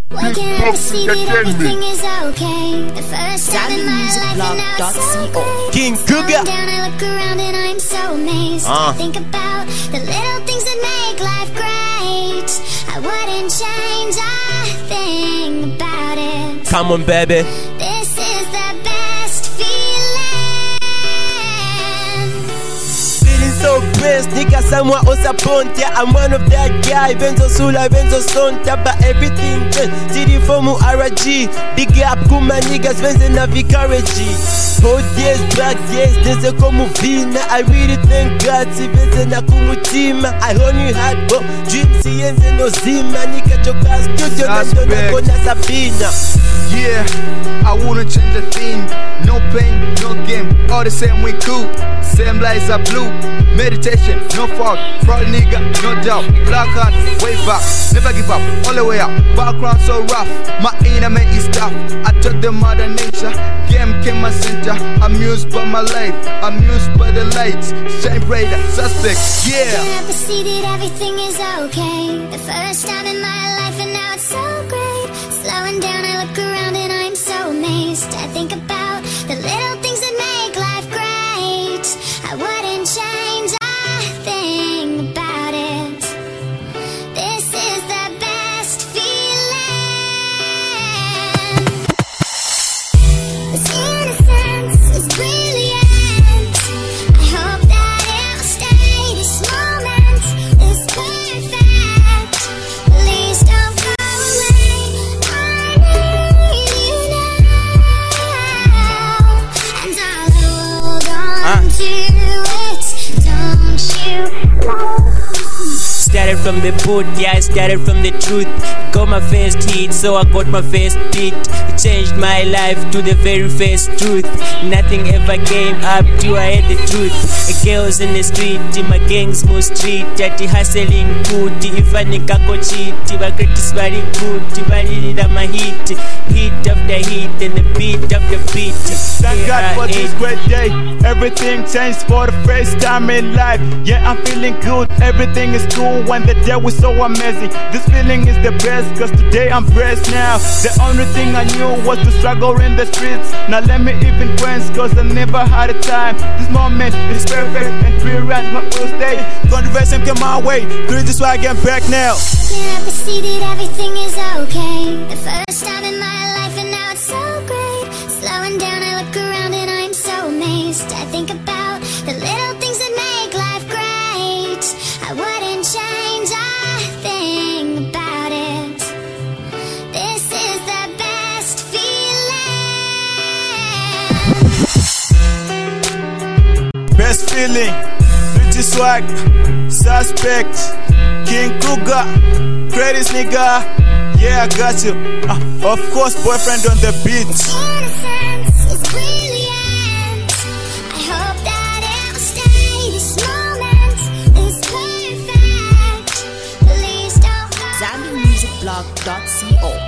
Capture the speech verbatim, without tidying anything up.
Waking up to see that everything is okay. The first time in my life and now it's so great. King Cougar. Down, I look around and I'm so amazed. uh. I think about the little things that make life great. I wouldn't change a thing about it. Come on, baby. This is the best feeling. Feeling so blessed, nigga, someone else upon ya. I'm one of that guy, Benzo Sula, Benzo Sonta, but everything changed. C D Fomu R G, big up Kuma niggas, Benzo na Vicaraji. Hold years, black years, there's a Komuvina. I really thank God, si Benzo na Kumutima. I only had both dreams, si Enze no Zima. Nigga, choka studio, na dona kona Sabina. Yeah, I wouldn't change a thing. No pain, no game, all the same we cool. Same lights are blue. Meditation, no fault. Proud nigga, no doubt. Black heart, way back. Never give up, all the way up. Background so rough, my inner man is tough. I took the mother nature, game came my center. Amused by my life, amused by the lights. Shine brighter, suspect, yeah. Waking up to see that everything is okay. The first time in my life and now it's so great. Slowing down, I look around and I'm so amazed. I think about the little things that make life great. I wouldn't change a thing about it. This is the best feeling. This innocence is brilliant. I hope that it'll stay. This moment is perfect. Please don't go away. I need you now, and I'll hold on to it. Don't you know? Started from the boot, yeah, I started from the truth. Got my first hit, so I got my first beat. It changed my life to the very first truth. Nothing ever came up till I had the truth. Girls in the street, my gangs move street. That hustling good, if I nigga go cheat. My greatest very good, I did my hit. Hit after hit, and the beat after beat. Thank God for this great day. Everything changed for the first time in life. Yeah, I'm feeling good, everything is cool. When the day was so amazing, this feeling is the best, cause today I'm blessed now. The only thing I knew was to struggle in the streets. Now let me even friends, cause I never had a time. This moment is perfect and brilliant, my will stay. Controversy came my way, this is why I get back now. Waking up to see that everything is okay. The first time in my life and now it's so great. Slowing down, I look around and I'm so amazed. I think about the little things that make life great. I wouldn't change a thing about it. This is the best feeling. Best feeling, Pretty Swag, Suspect, King Cougar, greatest nigga. Yeah, I got you. Uh, of course, boyfriend on the beat. Innocence is brilliant. I hope that it'll stay. This moment is perfect. Please don't go away. Zambian Music Blog dot co